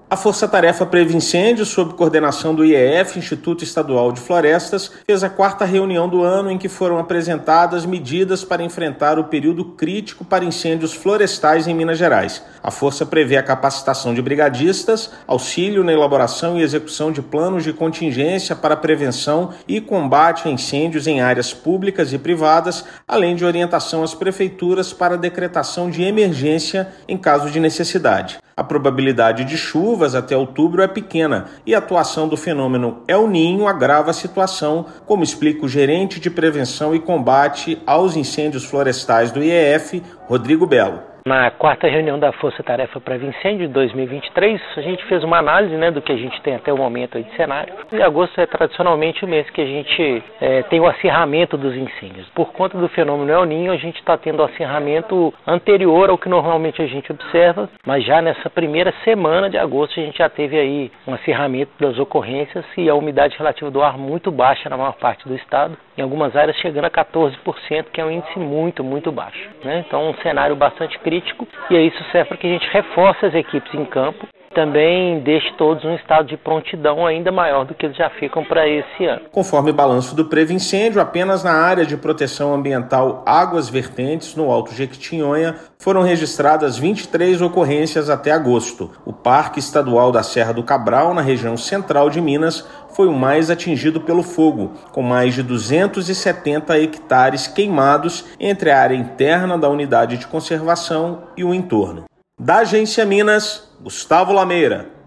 A Força Tarefa Previcêndio, sob coordenação do IEF, Instituto Estadual de Florestas, fez a 4ª reunião do ano em que foram apresentadas medidas para enfrentar o período crítico para incêndios florestais em Minas Gerais. A Força prevê a capacitação de brigadistas, auxílio na elaboração e execução de planos de contingência para prevenção e combate a incêndios em áreas públicas e privadas, além de orientação às prefeituras para a decretação de emergência em caso de necessidade. A probabilidade de chuvas até outubro é pequena e a atuação do fenômeno El Niño agrava a situação, como explica o gerente de prevenção e combate aos incêndios florestais do IEF, Rodrigo Belo. Na 4ª reunião da Força Tarefa Previcêndio de 2023, a gente fez uma análise do que a gente tem até o momento aí de cenário. E agosto é tradicionalmente o mês que a gente tem o acirramento dos incêndios. Por conta do fenômeno El Niño, a gente está tendo o acirramento anterior ao que normalmente a gente observa, mas já nessa primeira semana de agosto a gente já teve aí um acirramento das ocorrências e a umidade relativa do ar muito baixa na maior parte do estado, em algumas áreas chegando a 14%, que é um índice muito, muito baixo. Então um cenário bastante crítico. E isso serve para que a gente reforce as equipes em campo, também deixe todos um estado de prontidão ainda maior do que eles já ficam para esse ano. Conforme balanço do Previcêndio, apenas na área de proteção ambiental Águas Vertentes, no Alto Jequitinhonha, foram registradas 23 ocorrências até agosto. O Parque Estadual da Serra do Cabral, na região central de Minas, foi o mais atingido pelo fogo, com mais de 270 hectares queimados entre a área interna da unidade de conservação e o entorno. Da Agência Minas, Gustavo Lameira.